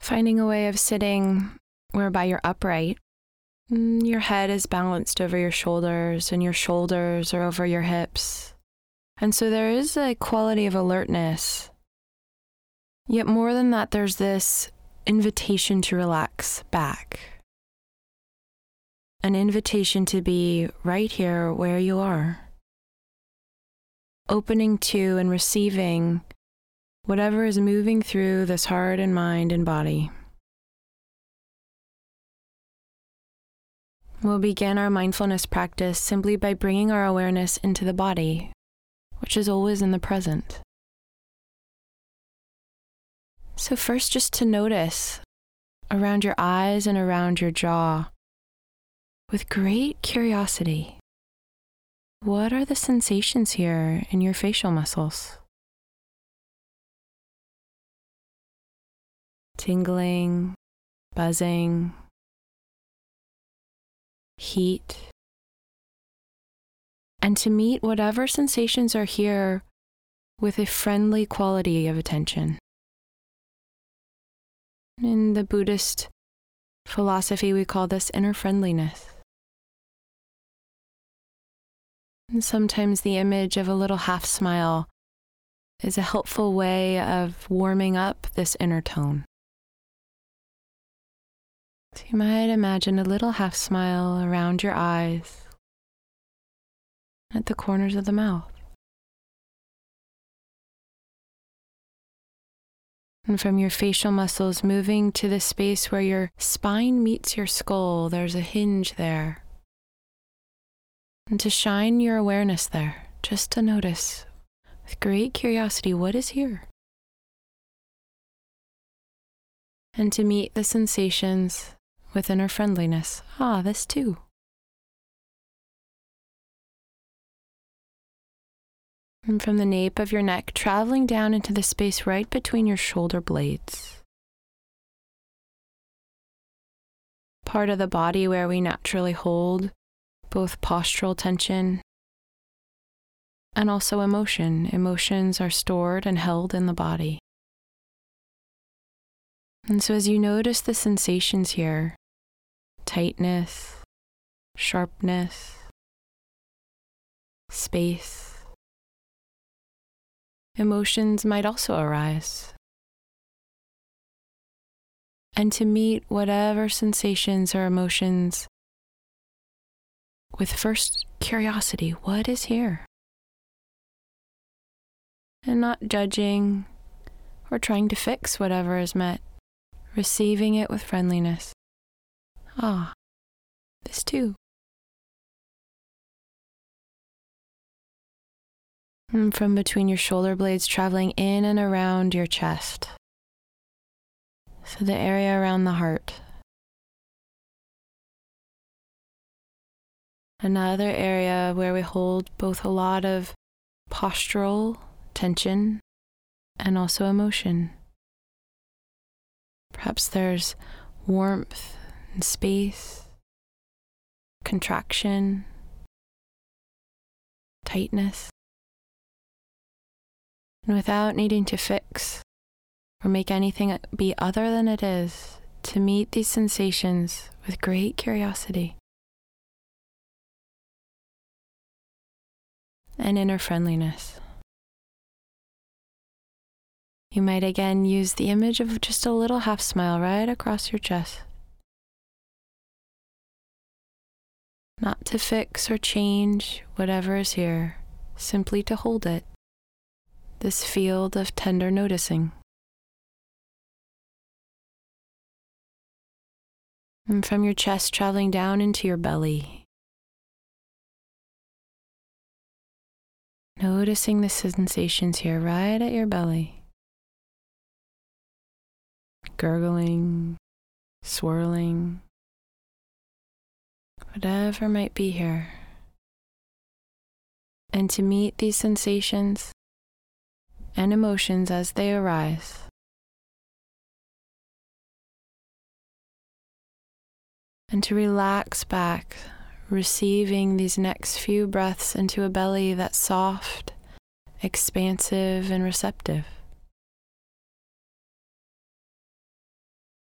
Finding a way of sitting whereby you're upright. Your head is balanced over your shoulders and your shoulders are over your hips. And so there is a quality of alertness. Yet more than that, there's this invitation to relax back. An invitation to be right here where you are. Opening to and receiving whatever is moving through this heart and mind and body. We'll begin our mindfulness practice simply by bringing our awareness into the body, which is always in the present. So first, just to notice around your eyes and around your jaw, with great curiosity, what are the sensations here in your facial muscles? Tingling, buzzing, heat, and to meet whatever sensations are here with a friendly quality of attention. In the Buddhist philosophy, we call this inner friendliness. And sometimes the image of a little half smile is a helpful way of warming up this inner tone. So you might imagine a little half smile around your eyes, at the corners of the mouth. And from your facial muscles moving to the space where your spine meets your skull, there's a hinge there. And to shine your awareness there, just to notice with great curiosity what is here. And to meet the sensations with inner friendliness. This too. And from the nape of your neck, traveling down into the space right between your shoulder blades. Part of the body where we naturally hold both postural tension and also emotion. Emotions are stored and held in the body. And so as you notice the sensations here, tightness, sharpness, space, emotions might also arise. And to meet whatever sensations or emotions with first curiosity, what is here? And not judging or trying to fix whatever is met, receiving it with friendliness. This too. And from between your shoulder blades, traveling in and around your chest. So the area around the heart. Another area where we hold both a lot of postural tension and also emotion. Perhaps there's warmth and space, contraction, tightness. And without needing to fix or make anything be other than it is, to meet these sensations with great curiosity and inner friendliness. You might again use the image of just a little half smile right across your chest. Not to fix or change whatever is here, simply to hold it. This field of tender noticing. And from your chest traveling down into your belly. Noticing the sensations here right at your belly. Gurgling, swirling, whatever might be here. And to meet these sensations and emotions as they arise. And to relax back, receiving these next few breaths into a belly that's soft, expansive, and receptive.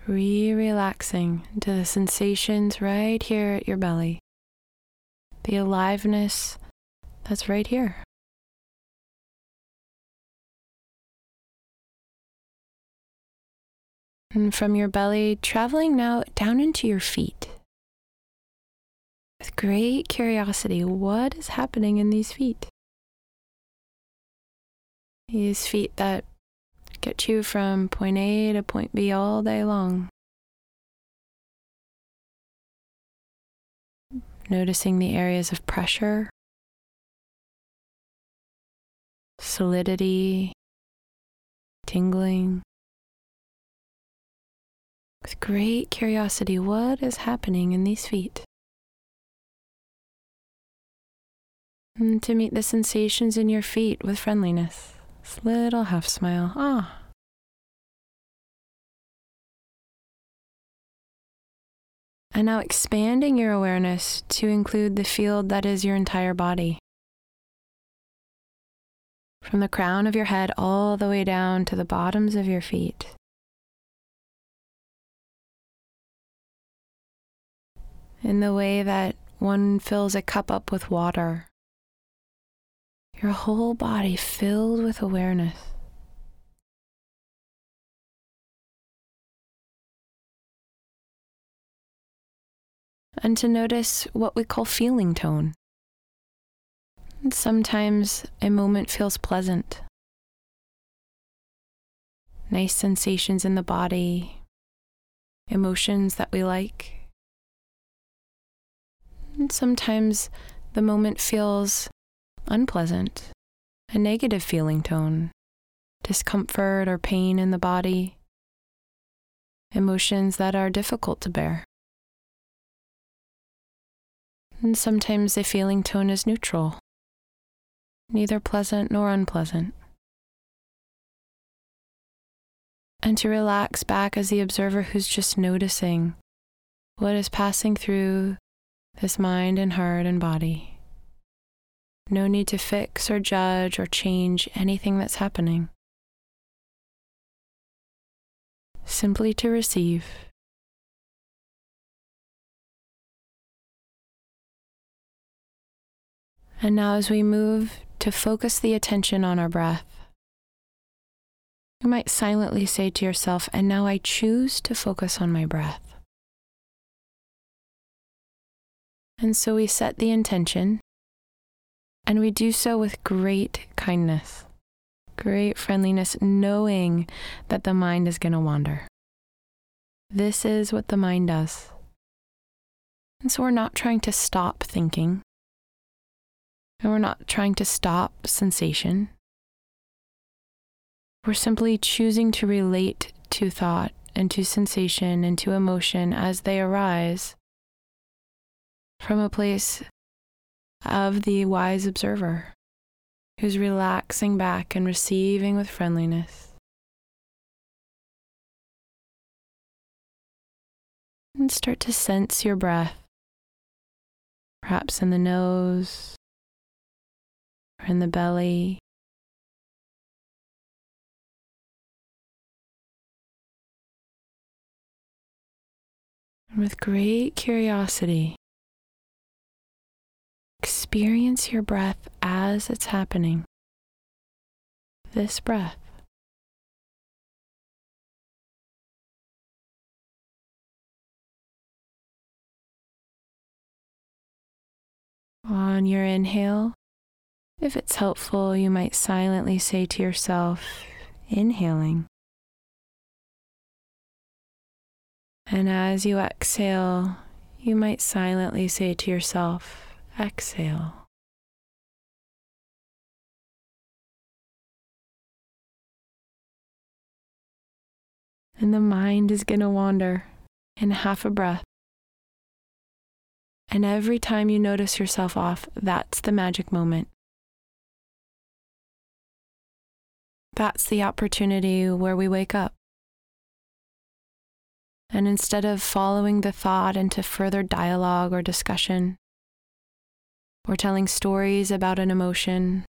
Relaxing into the sensations right here at your belly. The aliveness that's right here. And from your belly, traveling now down into your feet. With great curiosity, what is happening in these feet? These feet that get you from point A to point B all day long. Noticing the areas of pressure, solidity, tingling. With great curiosity, what is happening in these feet? And to meet the sensations in your feet with friendliness. This little half smile. Ah. And now expanding your awareness to include the field that is your entire body. From the crown of your head all the way down to the bottoms of your feet. In the way that one fills a cup up with water. Your whole body filled with awareness. And to notice what we call feeling tone. And sometimes a moment feels pleasant. Nice sensations in the body, emotions that we like. And sometimes the moment feels unpleasant, a negative feeling tone, discomfort or pain in the body, emotions that are difficult to bear. And sometimes the feeling tone is neutral, neither pleasant nor unpleasant. And to relax back as the observer who's just noticing what is passing through this mind and heart and body. No need to fix or judge or change anything that's happening. Simply to receive. And now as we move to focus the attention on our breath, you might silently say to yourself, and now I choose to focus on my breath. And so we set the intention, and we do so with great kindness, great friendliness, knowing that the mind is going to wander. This is what the mind does. And so we're not trying to stop thinking, and we're not trying to stop sensation. We're simply choosing to relate to thought and to sensation and to emotion as they arise from a place of the wise observer who's relaxing back and receiving with friendliness. And start to sense your breath, perhaps in the nose or in the belly. And with great curiosity, experience your breath as it's happening. This breath. On your inhale, if it's helpful, you might silently say to yourself, inhaling. And as you exhale, you might silently say to yourself, exhale. And the mind is going to wander in half a breath. And every time you notice yourself off, that's the magic moment. That's the opportunity where we wake up. And instead of following the thought into further dialogue or discussion, or telling stories about an emotion,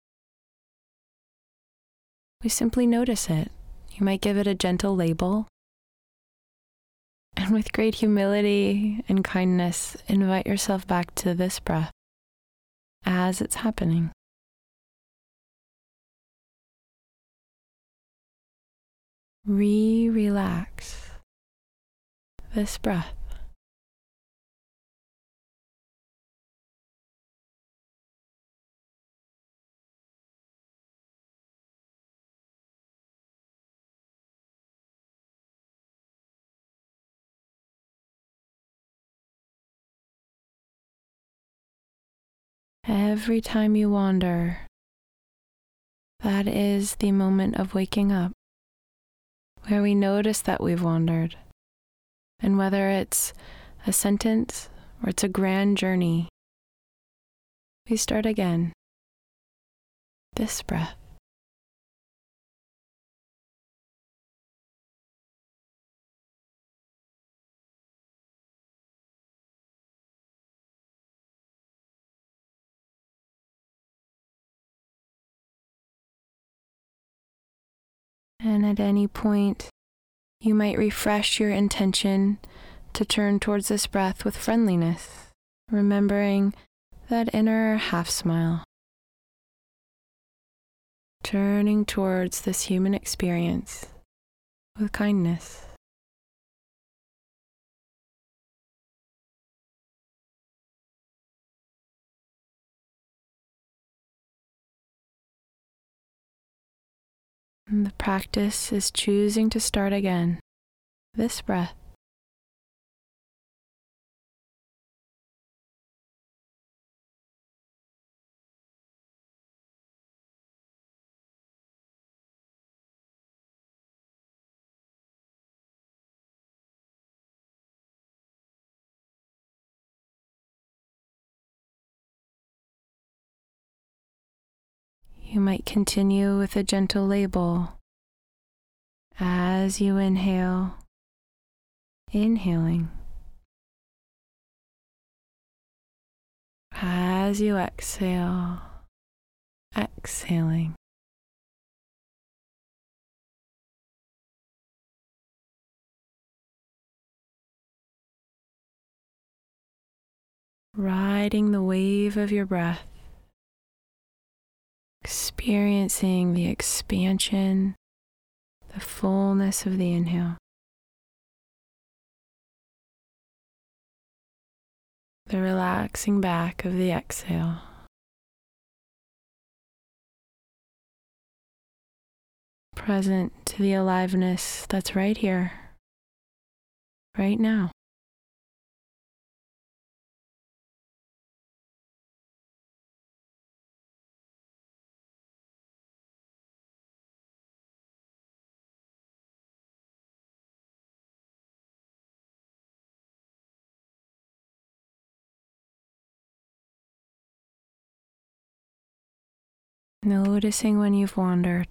we simply notice it. You might give it a gentle label, And with great humility and kindness, invite yourself back to this breath as it's happening. Relax this breath. Every time you wander, that is the moment of waking up, where we notice that we've wandered. And whether it's a sentence or it's a grand journey, we start again. This breath. And at any point, you might refresh your intention to turn towards this breath with friendliness, remembering that inner half smile, turning towards this human experience with kindness. And the practice is choosing to start again, this breath. You might continue with a gentle label as you inhale, inhaling. As you exhale, exhaling. Riding the wave of your breath, experiencing the expansion, the fullness of the inhale, the relaxing back of the exhale. Present to the aliveness that's right here, right now. Noticing when you've wandered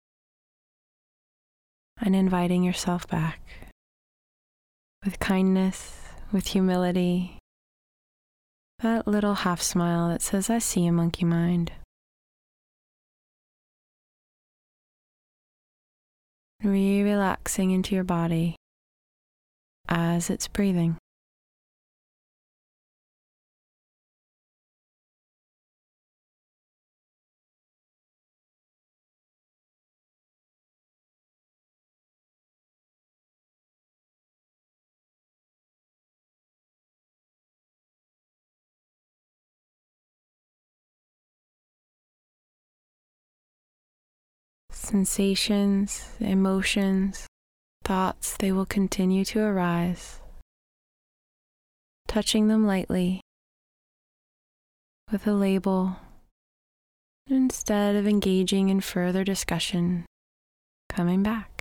and inviting yourself back with kindness, with humility, that little half smile that says, I see you, monkey mind. Relaxing into your body as it's breathing. Sensations, emotions, thoughts, they will continue to arise, touching them lightly with a label, instead of engaging in further discussion, coming back.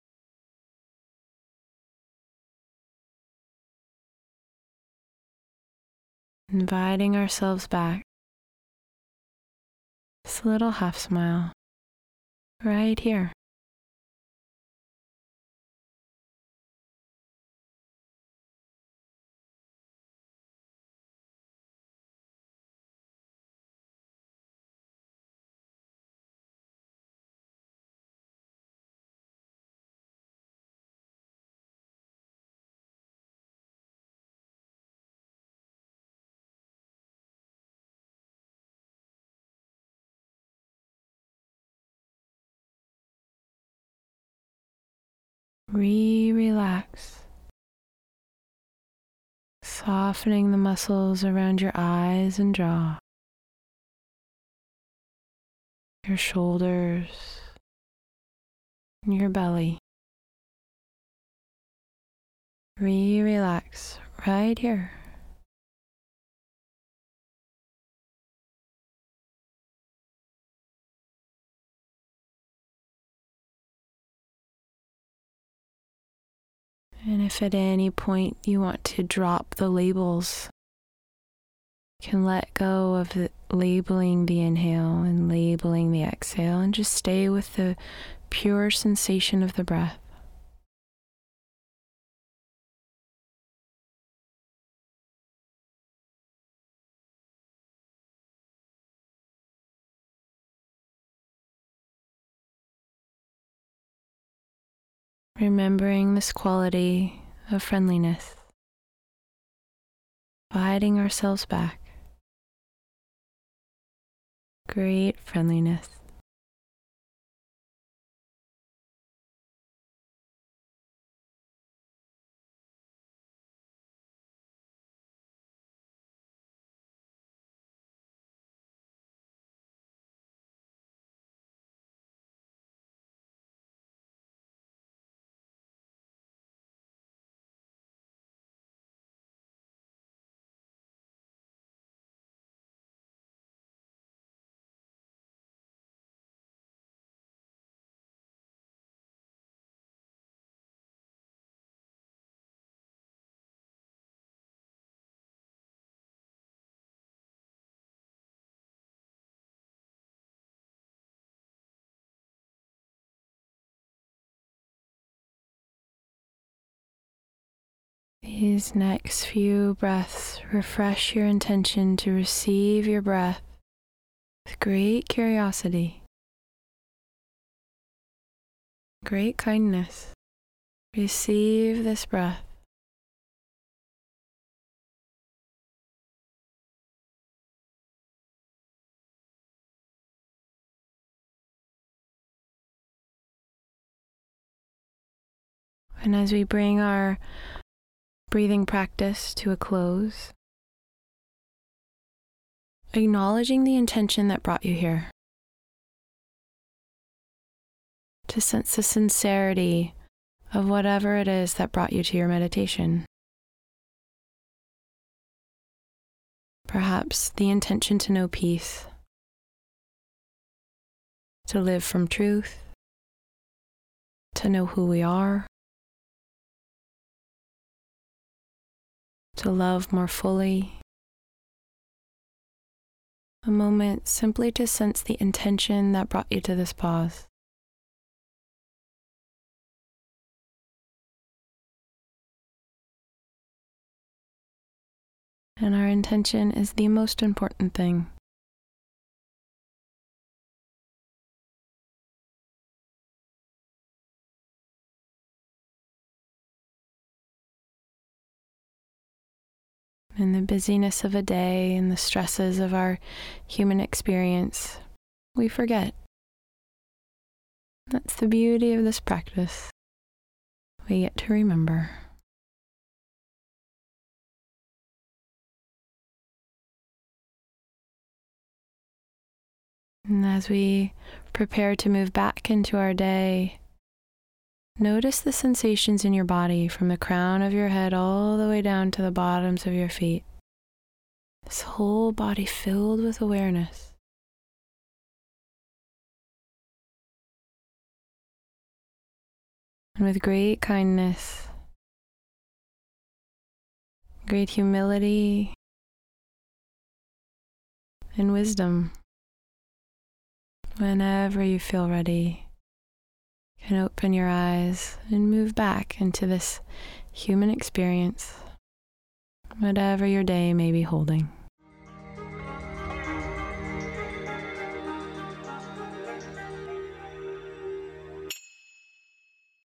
Inviting ourselves back, this little half smile, right here. Relax, softening the muscles around your eyes and jaw, your shoulders, and your belly. Relax right here. And if at any point you want to drop the labels, you can let go of labeling the inhale and labeling the exhale and just stay with the pure sensation of the breath. Remembering this quality of friendliness, inviting ourselves back. Great friendliness. These next few breaths refresh your intention to receive your breath with great curiosity, great kindness. Receive this breath. And as we bring our breathing practice to a close, acknowledging the intention that brought you here, to sense the sincerity of whatever it is that brought you to your meditation. Perhaps the intention to know peace, to live from truth, to know who we are, to love more fully. A moment simply to sense the intention that brought you to this pause. And our intention is the most important thing. In the busyness of a day and the stresses of our human experience, we forget. That's the beauty of this practice. We get to remember. And as we prepare to move back into our day, notice the sensations in your body from the crown of your head all the way down to the bottoms of your feet. This whole body filled with awareness. And with great kindness, great humility, and wisdom, whenever you feel ready, you can open your eyes and move back into this human experience, whatever your day may be holding.